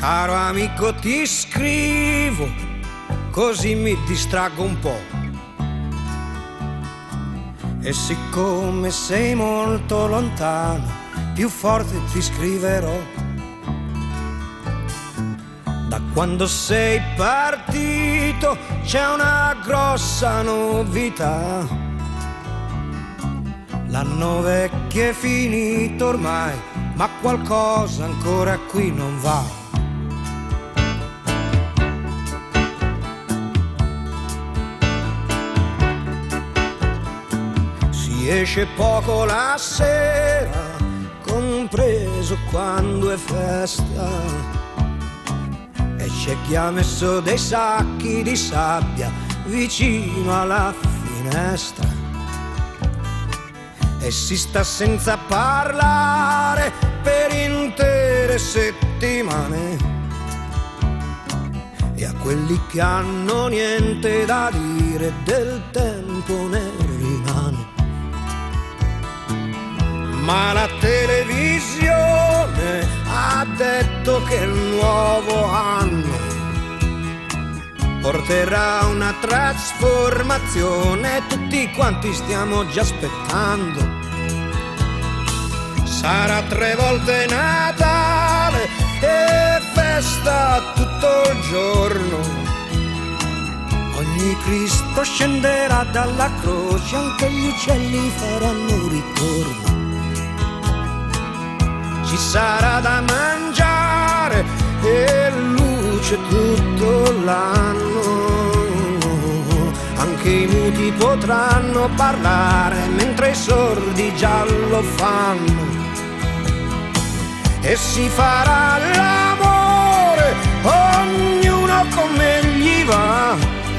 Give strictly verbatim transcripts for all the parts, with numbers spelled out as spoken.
Caro amico, ti scrivo, così mi distraggo un po'. E siccome sei molto lontano, più forte ti scriverò. Da quando sei partito c'è una grossa novità. L'anno vecchio è finito ormai, ma qualcosa ancora qui non va. Si esce poco la sera, compreso quando è festa, e c'è chi ha messo dei sacchi di sabbia vicino alla finestra. E si sta senza parlare per intere settimane. E a quelli che hanno niente da dire del tempo ne rimane. Ma la televisione ha detto che il nuovo anno porterà una trasformazione, tutti quanti stiamo già aspettando. Sarà tre volte Natale e festa tutto il giorno. Ogni Cristo scenderà dalla croce, anche gli uccelli faranno ritorno. Ci sarà da mangiare e luce tutto l'anno. Anche i muti potranno parlare mentre i sordi già lo fanno. E si farà l'amore, ognuno come gli va.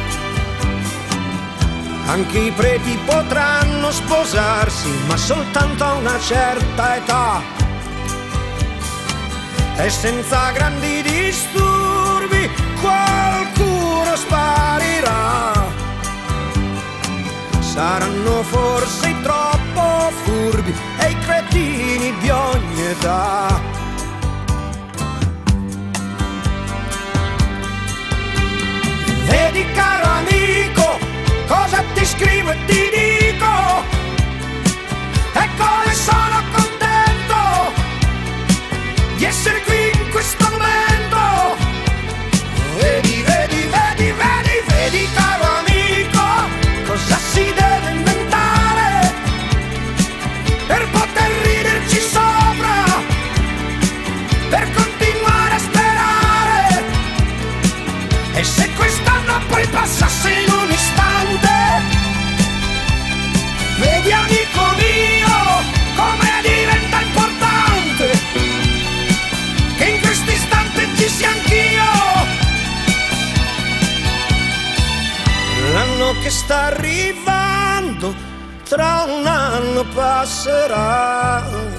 Anche i preti potranno sposarsi, ma soltanto a una certa età. E senza grandi disturbi qualcuno sparirà. Saranno forse i troppo furbi e i cretini di ogni età. Vedi caro amico, cosa ti scrivo e ti dico, e come sono contento di essere qui in questo momento. Vedi, vedi, vedi, vedi, vedi caro amico, cosa si deve inventare per poter riderci sopra, per continuare a sperare. E se quest'anno poi passasse in un istante, vedi amico mio come diventa importante che in questo istante ci sia anch'io. L'anno che sta arrivando tra un anno passerà.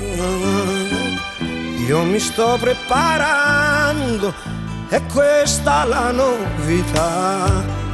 Io mi sto preparando, è questa la novità.